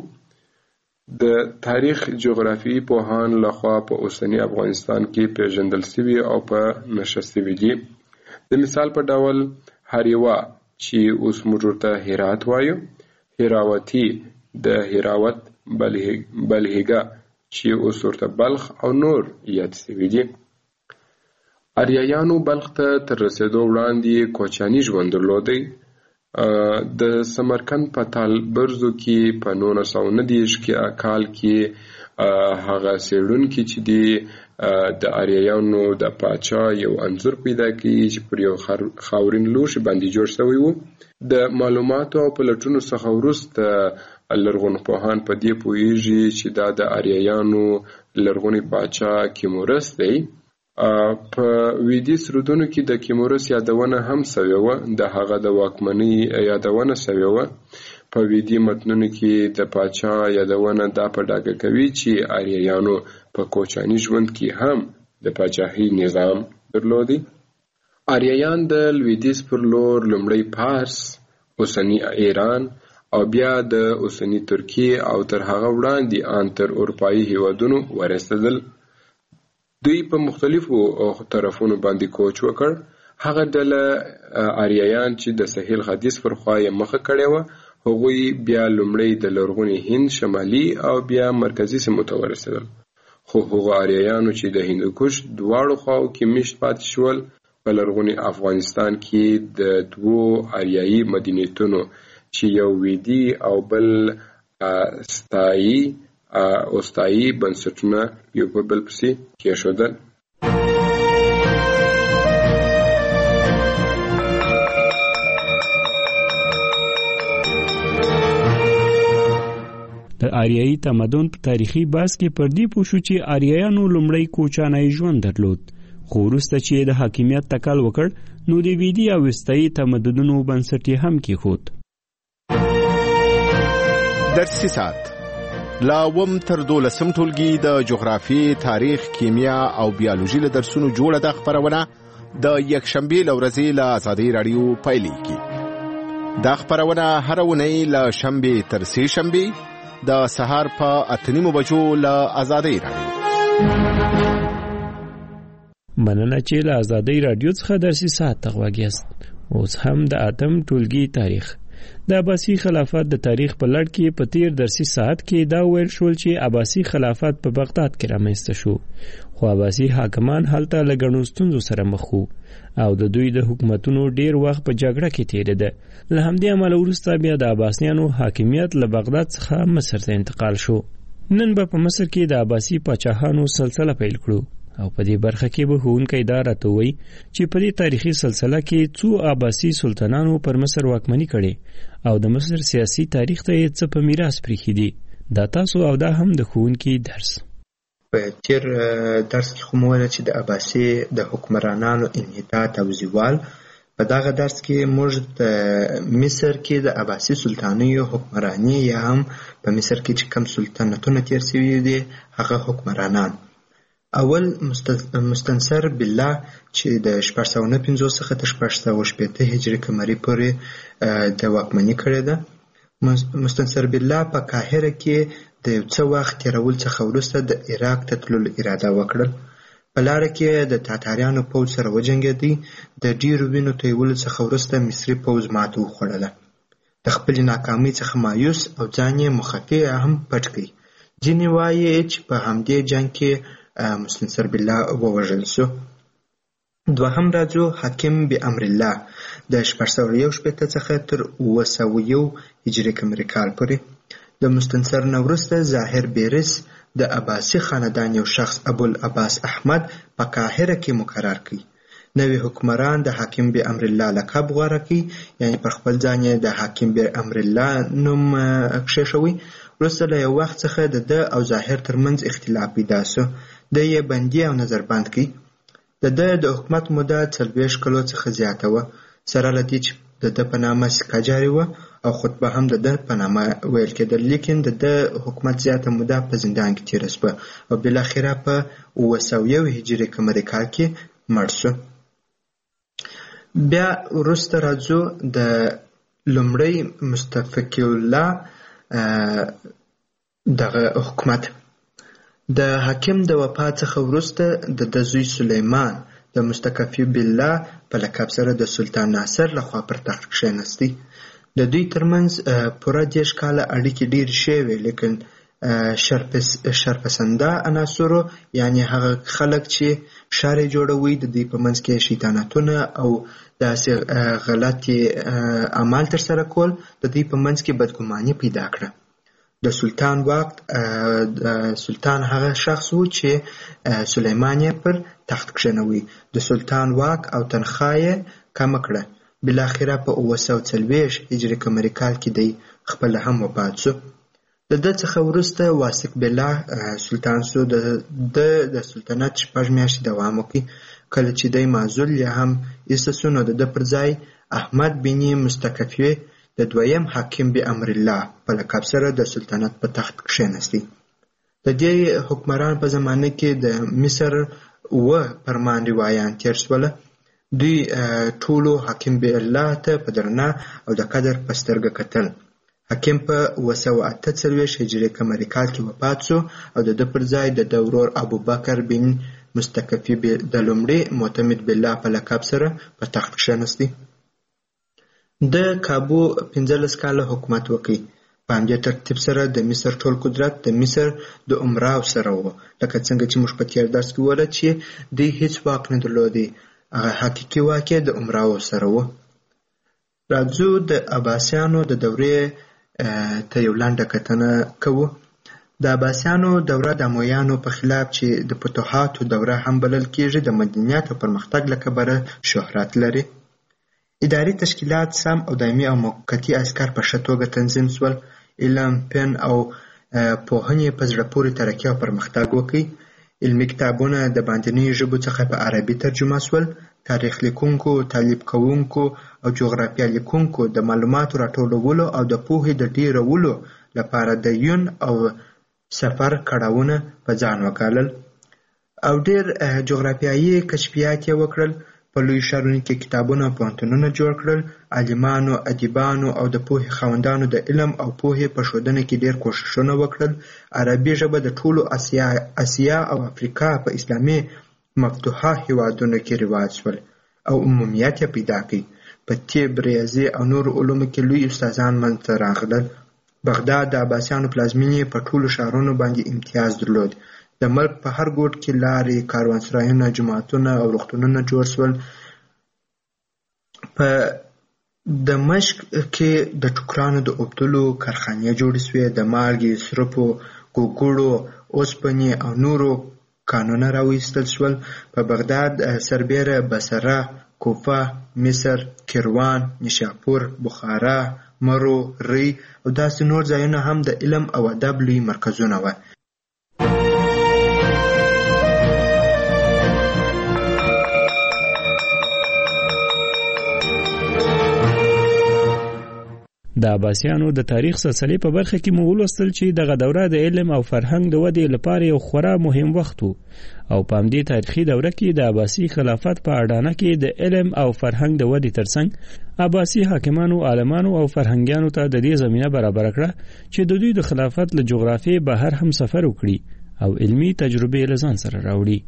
د تاریخ جغرافیایي پوهان لخوا په اوسني افغانستان کې پیژندل شوي او په نشه شوي دي. د مثال په ډول هریوا چې اوس موږ ورته هرات وایو، هراوتي د هراوت، بلهیګا چې اوس ورته بلخ او نور یاد شوي دي. آریایانو بلخ ته تر رسېدو وړاندې کوچاني ژوند درلودی. د سمرقند په تالبرزو کې په نولس سوه نهه دېرش کال کې هغه څېړونکي چې دي د آریایانو د پاچا یو انځور پیدا کړي چې پر یو خاورین لوښي باندې جوړ شوی و. د معلوماتو او پلټونو څخه وروسته لرغونپوهان په دې پوهیږي چې دا د آریایانو لرغونی پاچا کیمورس دی. په ویدي سرودونو کې د کیمورس یادونه هم شوې وه، د هغه د واکمنۍ یادونه شوې وه. په ویدي متنونو کې د پاچا یادونه دا په ډاګه کوي چې آریایانو په کوچاني ژوند کې هم د پاچاهۍ نظام درلودی. آریایان د لویدیځ پر لور لومړی پارس، اوسني ایران او بیا د اوسني ترکیې او تر هغه وړاندې ان تر اروپایي هیوادونو ورسېدل. دوی په مختلفو طرفونو باندې کوچ وکړ. هغه ډله آریایان چې د سهیل ختیځ پر خوا یې مخه کړې وه، هغوی بیا لومړی د لرغوني هند شمالي او بیا مرکزي سیمو ته ورسېدل. خو هغو آریایانو چې د هندوکش دواړو خواو کې میشت پاتې شول، په لرغوني افغانستان کې د دوو آریایي مدنیتونو چې یو ویدي او بل ستایي اوستایي بنسټونه یو په بل پسې کېښودل.
د آریایي تمدن په تاریخي بحث کې پر دې پوه شو چې آریایانو لومړی کوچانی ژوند درلود، خو وروسته چې د حاکمیت تکل وکړ نو د ویدي او وستایي تمدنونو بنسټ یې هم کېښود.
درسي ساعت لا وم تر دولسم ټولګي د جغرافیې، تاریخ، کیمیا او بیولوژي له درسونو جوړه ده خپرونه د یکشنبې له ورځې له ازادۍ راډیو پیلېږي. دا خپرونه هره اونۍ له شنبې تر سې شنبې د سهار په اته نیمو بجو له ازادۍ راډیو.
مننه چې له ازادۍ راډیو څخه درسي ساعت ته غوږ یاست. اوس هم د اتم ټولګي تاریخ. د عباسي خلافت د تاریخ په لړ کې په تیر درسي ساعت کې دا ویل شول چې عباسي خلافت په بغداد کې رامنځته شو، خو عباسي حاکمان هلته له ګڼو ستونزو سره مخ وو او د دوی د حکومتونو ډیر وخت په جګړه کې تیریده. له همدې امله وروسته بیا د عباسیانو حاکمیت له بغداد څخه مصر ته انتقال شو. نن به په مصر کې د عباسي پاچاهانو سلسله پیل کړو او په دې برخه کې به ښوونکی دا راته وایي چې په دې تاریخي سلسله کې څو عباسي سلطانانو پر مصر واکمني کړې او د مصر سیاسي تاریخ ته یې څه په میراث پریښي دي. دا تاسو او دا هم د ښوونکي درس.
په تیر درس کې خو مو ویل چې د عباسي د حکمرانانو انحطاط او زوال. په دغه درس کې موږ د مصر کې د عباسي سلطانیو حکمراني یا هم په مصر کې چې کوم سلطنتونه تیر شوي دي هغه حکمرانان اول مستنصر بالله چې د شپږ سوه نه پنځوس څخه تر شپږ سوه شپېته هجري قمري پورې د واکمني کړې ده. مستنصر بالله په قاهره کې د یو څه وخت تېرول څخه وروسته د عراق ته تللو اراده وکړل. په لاره کې د تاتاریانو پوځ سره وجنګېدی. د ډېرو وینو تویولو څخه وروسته مصري پوځ ماته وخوړله. د خپلې ناکامۍ څخه مایوس او ځان یې مخفي هم پټ کړ. ځینې وایي چې په همدې جنګ کې مستنصر بالله ووژل شو. دوهم راځو حاکم بامر الله د شپږ سوه یو شپېته څخه تر اوه سوه یو هجري قمري کال پورې. د مستنصر نه وروسته ظاهر بیرس د عباسي خاندان یو شخص ابوالعباس احمد په قاهره کې مقرر کړ. نوی حکمران د حاکم بامر الله لقب غوره کړ، یعنی پر خپل ځان یې د حاکم بامر الله نوم کښېښوی. وروسته له یو وخت څخه د ده او ظاهر ترمنځ اختلاف پیدا شو. د یې بندي او نظربند کړ. د ده د حکومت موده څلوېښت کلو څخه زیاته وه، سره له دې چې د ده په نامه سکه جاري وه او خطبه هم د ده په نامه ویل کېدل. لیکن د ده حکومت زیاته موده په زندان کې تېره شوه او بالاخره په اوه سوه یو هجري قمري کال کې مړ شو. بیا وروسته راځو د لومړی مستفقی الله دغه حکومت. د حاکم د وفات څخه وروسته د ده زوی سلیمان د مستکفی بالله په لقب سره د سلطان ناصر لخوا پر تخت کښېنستی. د دوی ترمنځ پوره دېرش کاله اړیکې ډېرې ښې وې، لیکن شرپسنده عناصرو یعنی هغه خلک چې ښار یې جوړوي د دوی په منځ کې شیطانتونه او داسې غلطې اعمال ترسره کول د دوی په منځ کې بدګماني پیدا کړه. د سلطان واک سلطان هغه شخص و چې سلیمان یې پر تخت کښېنوي. د سلطان واک او تنخواه یې کمه کړه. بالاخره په اوه سوه څلوېښت هجري قمري کال کې دی خپله هم وفات شو. د ده څخه وروسته واثق بالله سلطان شو. د ده د سلطنت شپږ میاشتې دوام وکړ. کله چې دی معزول یا هم ایسته شو نو د ده پر ځای احمد بن مستکفی د دویم حاکم بامر الله په لقب سره د سلطنت په تخت کښېنستی. د دې حکمران په زمانه کې د مصر اوه فرمان روایان تېر شوله. دوی ټولو حاکم بالله ته په درنه او د قدر په سترګه کتل. حاکم په اوه سوه اته څلوېښت هجري قمري کال کې وفات شو او د ده پر ځای د ده ورور ابوبکر بن مستکفی د لومړي معتمد بالله په لقب سره په تخت کښېنستی. د کابو پنځلس کاله حکومت وکړ. په همدې ترتیب سره د مصر ټول قدرت د مصر د امراو سره و، لکه څنګه چې موږ په تېر درس کې وویل چې دوی هیڅ واک نه درلودی. هغه حقیقي واک یې د امراو سره و. راځو د عباسیانو د دورې ته یو لنډه کتنه کوو. د عباسیانو دوره د امویانو په خلاف چې د فتوحاتو دوره هم بلل کېږي د مدنیت او پرمختګ له کبله شهرت لري. اداري تشکیلات سم او دایمي او موقتي عسکر په ښه توګه تنظیم شول. علم، فن او پوهنې په زړه پورې ترقي او پرمختګ وکړ. علمي کتابونه د باندنیو ژبو څخه په عربي ترجمه شول. تاریخ لیکونکو، تعلیب کوونکو او جغرافیه لیکونکو د معلوماتو راټولولو او د پوهې د ډیرولو لپاره د یون او سفر کړاوونه په ځان وګالل او ډیر جغرافیایي کشفیات یې وکړل. په لوی ښارونو کې کتابونه او پوهنتونونه جوړ کړل. عالمانو، ادیبانو او د پوهې خاوندانو د علم او پوهې په ښودنه کې ډیر کوښښونه وکړل. عربي ژبه د ټولو اسیا اسیا او افریقا په اسلامي مفتوحه هیوادونو کې رواج شول او عمومیت یې پیدا کړ. په طب، ریاضي او نورو علومو کې لوی استادان منځته راغلل. بغداد د عباسیانو پلازمینې په ټولو ښارونو باندې امتیاز درلود. د ملک په هر ګوټ کې لارې، کاروانسرایونه، جوماتونه او روغتونونه جوړ شول. په دمشق کې د ټوکرانو د اوبدلو کارخانې جوړې شوې. د مالګې، سرپو، ګوګړو، اوسپنې او نورو کانونه راویستل شول. په بغداد سربیره بصره، کوفه، مصر، کیروان، نیشاپور، بخارا، مرو، ری او داسې نور ځایونه هم د علم او ادب لوی مرکزونه وو.
د عباسیانو د تاریخ سلسلې په برخه کې مو ولوستل چې دغه دوره د علم او فرهنګ د ودې لپاره یو خورا مهم وخت و او په همدې تاریخي دوره کې د عباسي خلافت په اډانه کې د علم او فرهنګ د ودې ترڅنګ عباسي حاکمانو، عالمانو او فرهنګیانو ته د دې زمینه برابر کړه چې د دوی د خلافت له جغرافیې بهر هم سفر وکړي او علمي تجربې له ځان سره راوړي.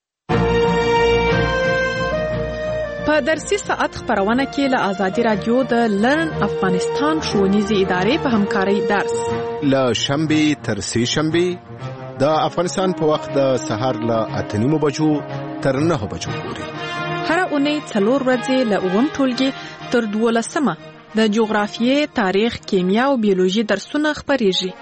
په درسي ساعت خبرونه کې له آزادي رادیو د لرن افغانستان ښوونیزې ادارې په همکارۍ درس
له شنبې تر سې شنبې د افغانستان په وخت د سهار له اته نیمو بجو تر نهو بجو پورې
هر اونۍ څلور ورځې له اووم ټولګي تر دولسمه د جغرافیې، تاریخ، کیمیا او بیولوژي درسونه خپریږي.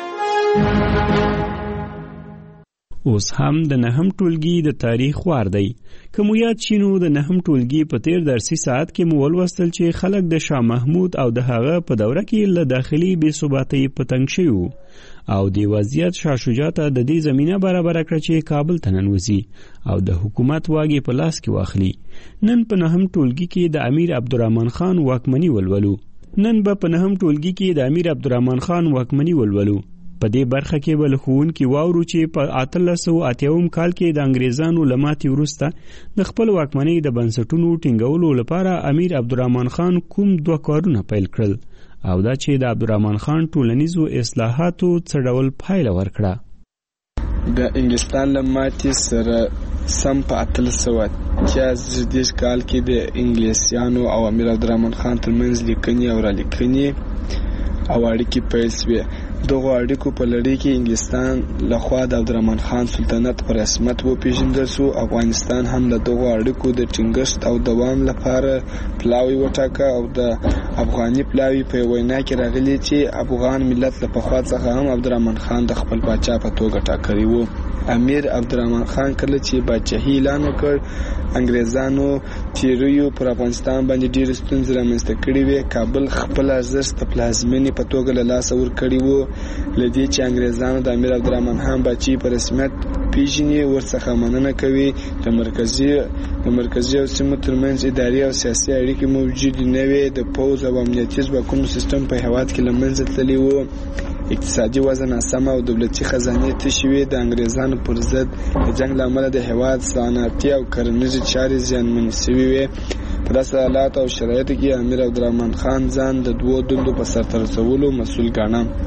اوس هم د نهم ټولګي د تاریخ وار دی. که مو یاد شي نو د نهم ټولګي په تیر درسي ساعت کې مو ولوستل چې خلک د شاه محمود او د هغه په دوره کې له داخلي بې ثباتۍ په تنګ شوي وو او دې وضعیت شاه شجاع ته د دې زمینه برابره کړه چې کابل ته ننوځي او د حکومت واګې په لاس کې واخلي. نن په نهم ټولګي کې د امیر عبدالرحمن خان واکمني ولولو. نن به په نهم ټولګي کې د امیر عبدالرحمن خان واکمني ولولو. په دې برخه کې به له ښوونکي واورو چې په اتلس سوه اتیاوم کال کې د انګریزانو له ماتې وروسته د خپل واکمنۍ د بنسټونو ټینګولو لپاره امیر عبدالرحمن خان کوم دوه کارونه پیل کړل او دا چې د عبدالرحمن خان ټولنیزو اصلاحاتو څه ډول پایله ورکړه.
د انګلستان له ماتې سره سم په اتلس سوه اتیا دېرش کال کې د انګلیسیانو او امیر عبدالرحمن خان ترمنځ لیکنې او رالیکنې او اړیکې پیل شوې. دغه اړیکو په لړۍ کې انګلستان لخوا د عبدالرحمن خان سلطنت په رسمیت وپېژندل شو. افغانستان هم د دغو اړیکو د ټینګښت او دوام لپاره پلاوی وټاکه او د افغاني پلاوی په وینا کې راغلی چې افغان ملت له پخوا څخه هم عبدالرحمن خان د خپل پاچا په توګه ټاکلی و. امیر عبدالرحمن خان کله چې پاچاهي اعلان وکړ انګریزانو تیریو پر افغانستان باندې ډېرې ستونزې رامنځته کړې وې. کابل خپل ارزښت د پلازمینې په توګه له لاسه ورکړی و. له دې چې انګریزانو د امیر عبدالرحمن خان پاچاهي په رسمیت پیژني ورڅخه مننه کوي. د مرکزي د مرکزي او سیمو ترمنځ اداري او سیاسي اړیکې موجودې نه وې. د پوځ او امنیتي ځواکونو سیستم په هېواد کې له منځه تللی و. اقتصادي وضع ناسمه او دولتي خزانې تشې وې. د انګریزانو پر ضد د جنګ له امله د هېواد صنعتي او کرنیزې چارې زیانمنې شوې وې. په داسې حالاتو او شرایطو کې امیر عبدالرحمن خان ځان د دوو دندو په سرته رسولو مسؤل ګاڼه.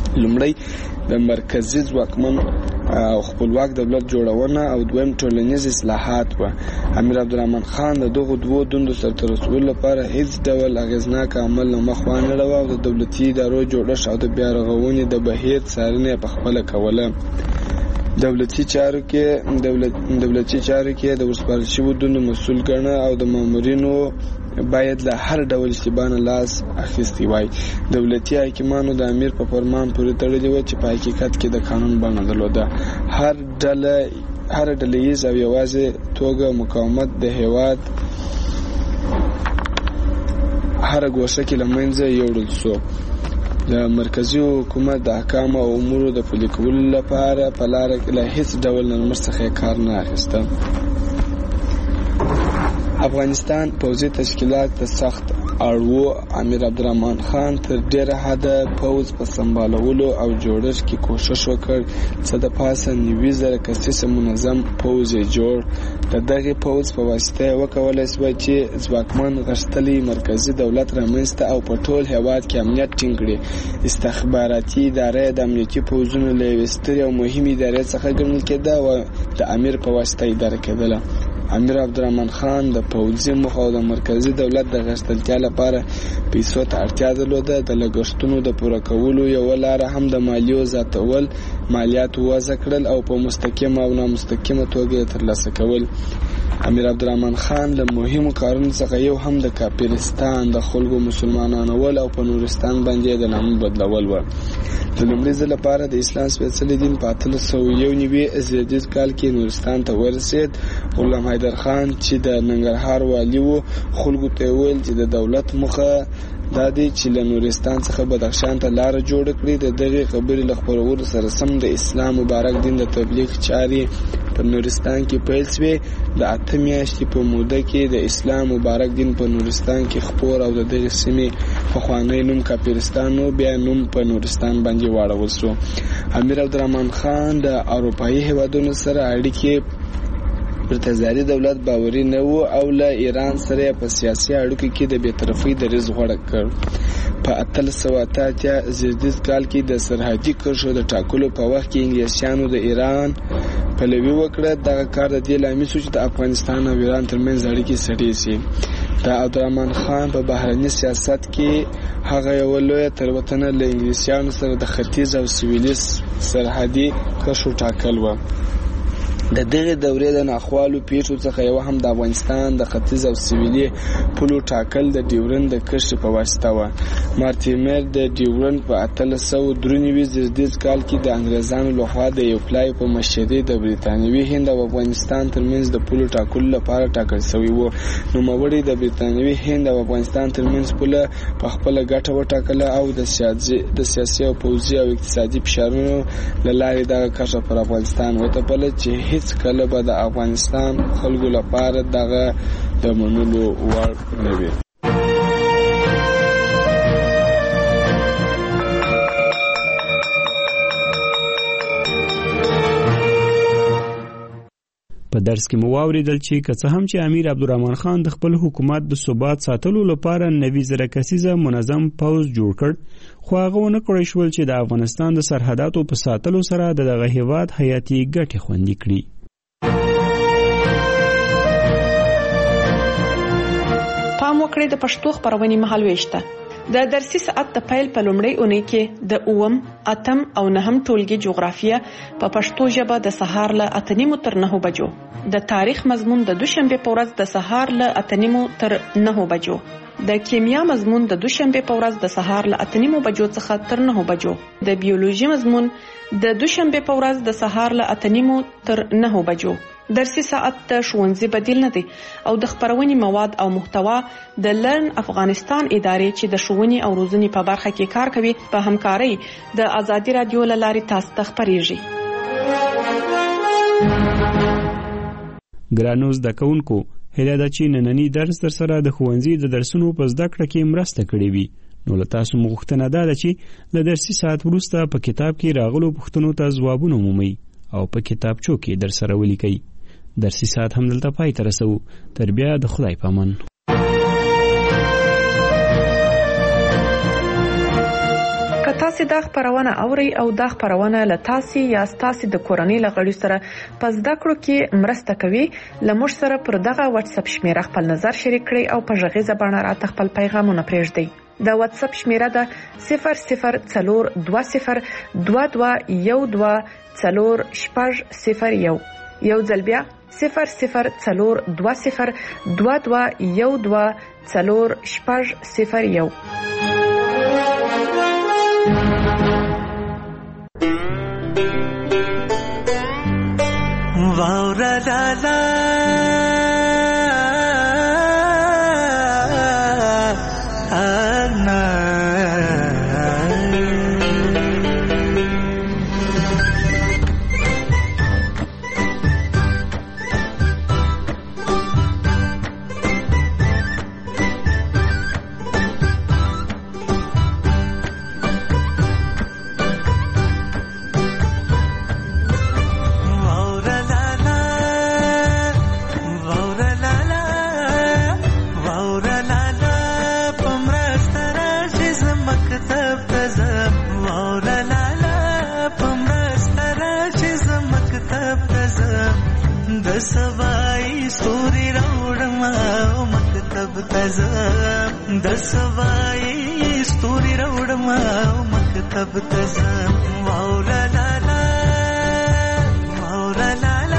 لومړی د مرکزي ځواکمن او خپلواک دولت جوړونه او دویم ټولنیز اصلاحات و. امیر عبدالرحمن خان د دغو دوو دندو سرته رسولو لپاره هیڅ ډول اغیزناک عمل نه مخ وانه ړوه او د دولتي ادارو جوړښت او د بیارغونې د بهیر څارنه په خپله کوله. دولتي چارو کې دولت دولتي چارو کې د ورسپارل شویو دندو مسؤل ګڼه او د مامورینو باید له هر ډول اشتباه نه لاس اخیستی وای. دولتي حاکمانو د امیر په فرمان پورې تړلي و چې په حقیقت کې د قانون بڼه درلوده. هر ډله هر ډلهییز او یوازې توګه مقاومت د هېواد هره ګوشه کې له منځه یوړل سو. د مرکزي حکومت د احکامو او امورو د پلي کولو لپاره په لاره کې له هیڅ ډول نرمښت څخه کار نه اخیسته. افغانستان پوځي تشکیلات ته سخت اړ و. امیر عبدالرحمن خان تر ډیره حده پوځ په سمبالولو او جوړښت کې کوشش وکړ. څه د پاسه نوي زره کسیزه منظم پوځ یې جوړ. د دغې پوځ په واسطه یې وکولی سوه چې ځواکمن غښتلی مرکزي دولت رامنځته او په ټول هېواد کې امنیت ټینګ کړي. استخباراتي اداره د امنیتي پوځونو له یوې سترې او مهمې ادارې څخه ګڼل کېده او د امیر په واسطه اداره کېدله. امیر عبدالرحمن خان د پوځي موخو او د مرکزي دولت د غښتلتیا لپاره پیسو ته اړتیا درلوده. د لګښتونو د پوره کولو یوه لاره هم د مالیو زیاتول، مالیات وضع کړل او په مستقیمه او نامستقیمه توګه یې ترلاسه کول. امیر عبدالرحمن خان له مهمو کارونو څخه یو هم د کافرستان د خلکو مسلمانانول او په نورستان باندې د نامه بدلول و. د لومړي ځل لپاره د اسلام سپېڅلي دین په اتلس سوه یو نوي زیږدیز کال کې نورستان ته ورسېد. غلام حیدر خان چې د ننګرهار والي و خلکو ته یې ویل چې د دولت موخه دا دی چې له نورستان څخه بدخشان ته لاره جوړه کړي. د دغې خبرې له خپرولو سره سم د اسلام مبارک دین د تبلیغ چارې په نورستان کې پیل شوې. د اته میاشتې په موده کې د اسلام مبارک دین په نورستان کې خپور او د دغې سیمې پخوانی نوم کافرستان و بیا نوم په نورستان باندې واړول شو. امیر عبدالرحمن خان د اروپایي هیوادونو سره اړیکې پر تزاري دولت باوري نه وو او له ایران سره په سیاسي اړیکو کې د بی‌طرفۍ دریځ غوره کړ. په اتلس سوه اته اتیا زیږدیز کال کې د سرحدي کرښو د ټاکلو په وخت کې انګلیسیانو د ایران پلوي وکړه. دغه کار د دې لامل شو چې د افغانستان او ایران ترمنځ اړیکې سړې شي. د عبدالرحمن خان په بهرني سیاست کې هغه یو لوی تېروتنه له انګلیسیانو سره د ختیځ او سویلي سرحدي کرښو ټاکل و. د دغه دورې د ناخوالو پیښو څخه یو هم د افغانستان د ختیځ او سویلي پولو ټاکل د ډیورند د کرښې په واسطه و. مارټیمر د ډیورند په اتلس سوه درې نوي زیږدیز کال کې د انګریزانو لخوا د یو پلای په مشرۍ د برتانوي هند او افغانستان ترمنځ د پولو ټاکلو لپاره ټاکل شوی و. نوموړي د برتانوي هند او افغانستان ترمنځ پوله په خپله ګټه وټاکله او د سیاسي د سیاسي او پوځي او اقتصادي فشارونو له لارې دغه کرښه پر افغانستان وتپله چې هیڅ کله به د افغانستان خلکو لپاره دغه د منلو وړ نه وي.
په درس کې مو واوریدل چې که څه هم چې امیر عبدالرحمن خان د خپل حکومت د ثبات ساتلو لپاره نوي زره کسیزه منظم پوځ جوړ کړ، خو هغه ونه کړی شول چې د افغانستان د سرحداتو په ساتلو سره د دغه هیواد حیاتي ګټې خوندي کړي.
پام وکړئ د پښتو خپرونې مهالوېش ته. د درسي ساعت د پیل په لومړۍ اونۍ کې د اووم، اتم او نهم ټولګي جغرافیه په پښتو ژبه د سهار له اته نیمو تر نهو بجو، د تاریخ مضمون د دوشنبه په ورځ د سهار له اته نیمو تر نهو بجو، د کیمیا مضمون د دوشنبه په ورځ د سهار له اته نیمو بجو څخه تر نهو بجو، د بیولوژي مضمون د دوشنبه په ورځ د سهار له اته نیمو تر نهو بجو. درسي ساعت د ښوونځي بدیل نه دی او د خپرونې مواد او محتوا د لرن افغانستان ادارې چې د ښوونې او روزنې په برخه کې کار کوي په همکارۍ د ازادي رادیو له لارې تاسو ته خپریږي.
ګرانو زده کوونکو، هیله ده چې نننی درس در سره د ښوونځي د درسونو په زده کړه کې مرسته کړې وي. نو له تاسو مغوښتنه ده چې له درسي ساعت وروسته په کتاب کې راغلو پوښتنو ته ځوابونه ومومئ او په کتابچو کې در سره ولیکئ. درسي ساعت هم دلته پای ته رسو. تر بیا د خدای په امان.
که تاسو دا خبرونه اورئ او دا خبرونه له تاسو یا تاسو د کورنۍ لغړي سره پس دا کړو کې مرسته کوي، لمر سره پر دغه واتس اپ شمیره خپل نظر شریک کړئ او په ژغې زبانه راته خپل پیغامونه پرېږدئ. د واتس اپ شمیره ده صفر صفر څلور دوه صفر دوه دوه یو دوه څلور شپږ صفر یو. یو ځل بیا صفر صفر څلور دوه صفر دوه دوه یو دوه څلور شپږ صفر یو.
واورا لالا دسوائی ستوری روڑما مکتب تزم واولا لالا واولا لالا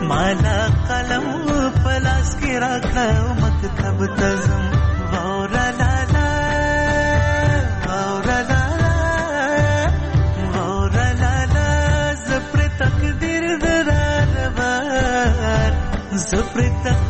مالا قلم پلاس کې راکړه مکتب ته ځم وورا لا لا وورا لا لا وورا لا لا زپر تقدیر درار بار زپر تقدیر